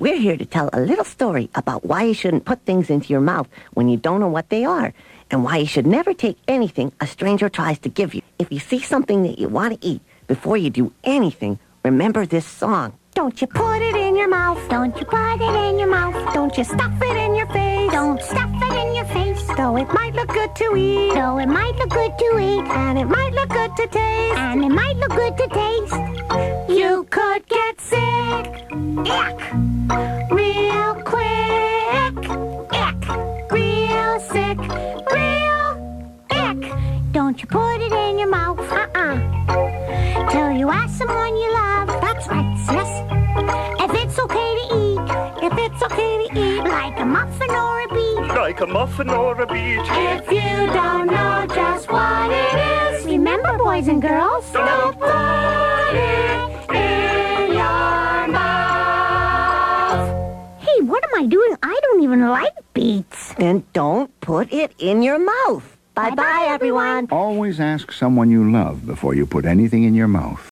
We're here to tell a little story about why you shouldn't put things into your mouth when you don't know what they are, and why you should never take anything a stranger tries to give you. If you see something that you want to eat, before you do anything, remember this song. Don't you put it in your mouth. Don't you put it in your mouth. Don't you stuff it in your face. Don't stuff it in your face. Though it might look good to eat. Though it might look good to eat. And it might look good to taste. And it might look good to taste. You could get sick. Ick! Real quick. Ick! Real sick. Real ick! Don't you put it in your mouth. Till you ask someone you love. That's right, sis. If it's okay to eat. If it's okay to eat. Like a muffin or a beet. Like a muffin or a beet. If you don't know just what it is, Remember, boys and girls, don't put it in your mouth. Hey, what am I doing? I don't even like beets. Then don't put it in your mouth. Bye-bye, everyone. Always ask someone you love before you put anything in your mouth.